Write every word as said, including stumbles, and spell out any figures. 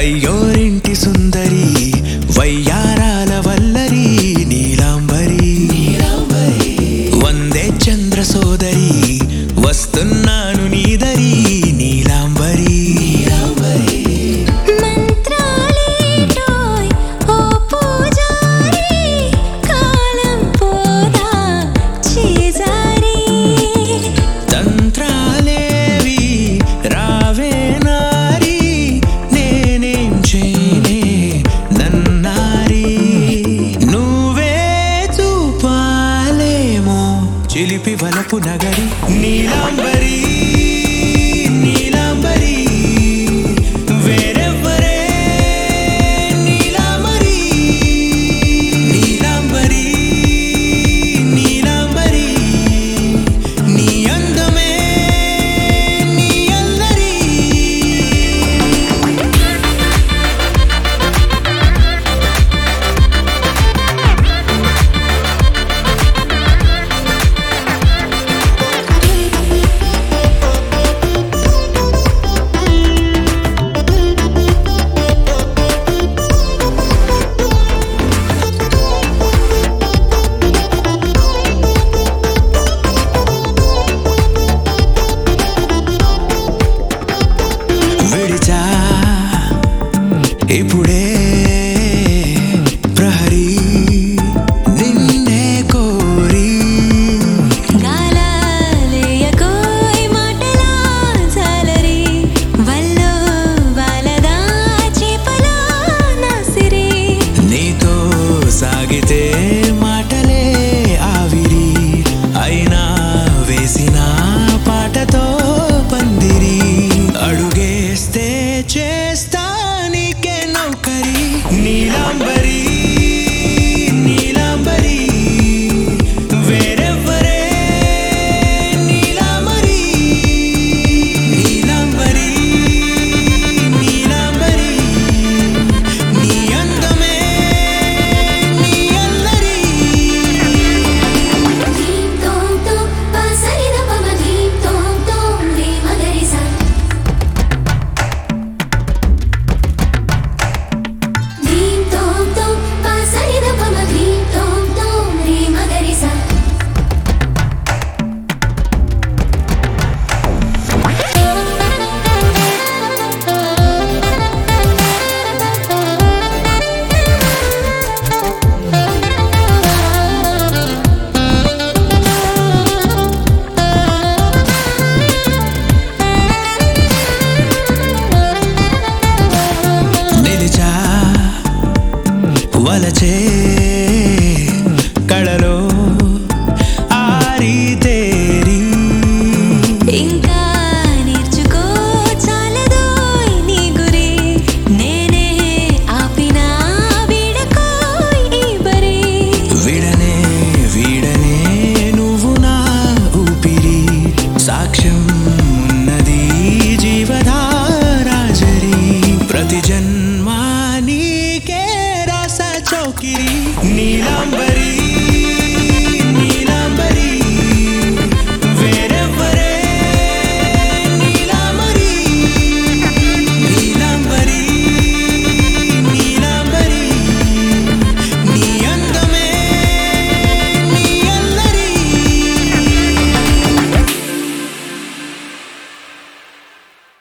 అయ్యోరింటి సుందరి వయ్యారాల వల్లరి నీలాంబరి వందే చంద్ర సోదరి వస్తున్నాను నీదరి నీలాంబరి చిలిపి వలపు నగరి నీలాంబరి నీలాంబరి వేరెవ్వరే నీలాంబరి నీలాంబరి నీలాంబరి నీ అందమే నీ అందరి విడిచా ఇప్పుడే ప్రహరీ నిన్నే కోరి గాలాలేయకోయ్ మాటలా జాలరి వల్లో వాలదా చేపలా నాసిరి నీతో సాగితే మాటలే ఆవిరి అయినా వేసిన పాటతో పందిరి అడుగేస్తే చేస్తా నీకే నౌకరి నీలాంబరి నీలాంబరి వేరెవ్వరే నీలాంబరి నీలాంబరి నీలాంబరి నీ అందమే నీ అల్లరి ధీం తోం తోం పసరిద పమ ధీం తోం తోం రే మగరిస ధీం తోం తోం పసరిద పమ ధీం తోం తోం రే మగరిస నిలిచా వలచే